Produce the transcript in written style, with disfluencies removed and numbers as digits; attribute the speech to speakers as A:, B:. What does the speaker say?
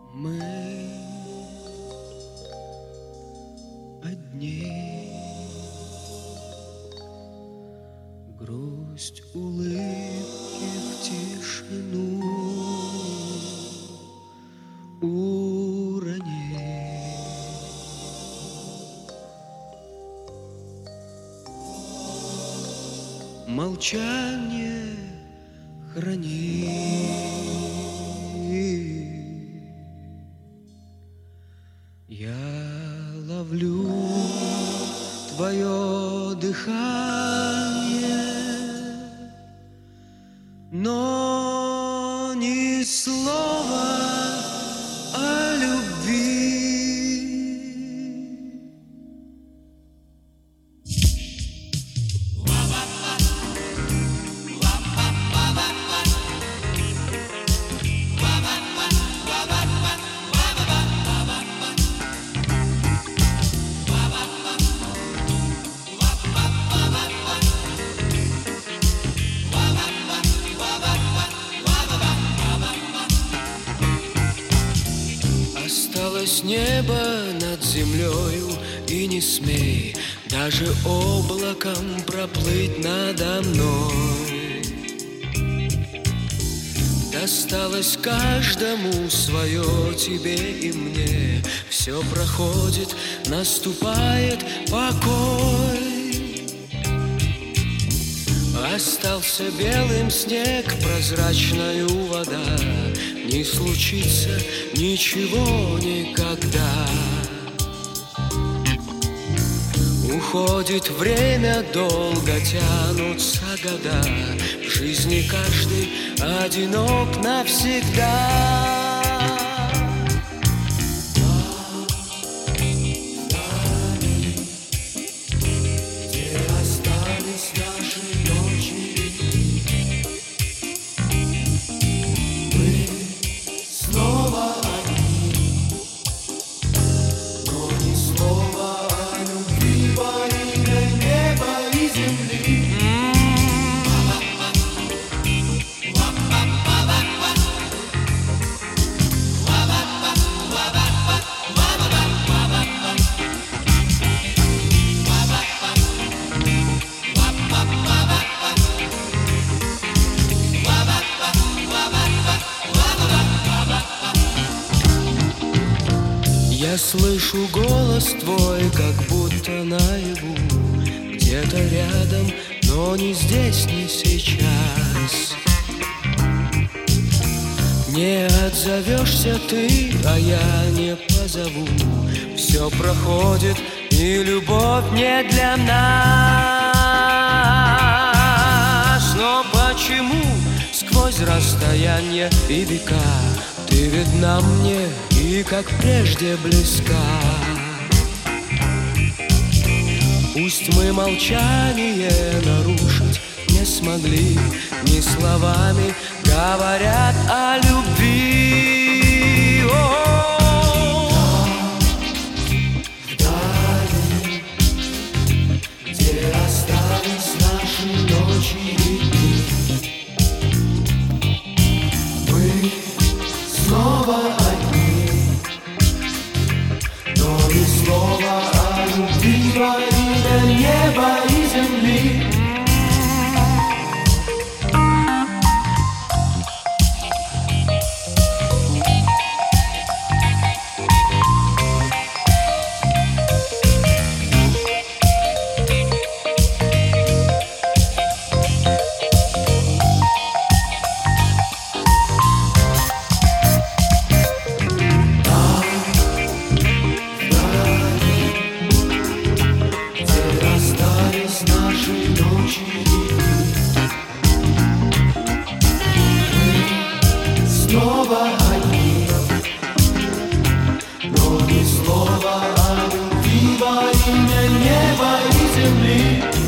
A: Мы одни, грусть, улыбки в тишину уронить. Молчание храни. Я ловлю твое дыхание, но ни слова о любви. Осталось небо над землею, и не смей даже облаком проплыть надо мной. Досталось каждому свое, тебе и мне. Все проходит, наступает покой. Остался белым снег, прозрачная вода. Не случится ничего никогда. Уходит время, долго тянутся года. В жизни каждый одинок навсегда. Я слышу голос твой, как будто наяву, где-то рядом, но не здесь, не сейчас. Не отзовешься ты, а я не позову. Все проходит, и любовь не для нас. Но почему сквозь расстояние и века ты видна мне и как прежде близка? Пусть мы молчание нарушить не смогли, ни словами говорят о любви. Вдали, где остались наши ночи и дни, мы снова одни, но ни слова о любви во имя неба и земли. Снова одни, но ни слова о любви во имя неба и земли.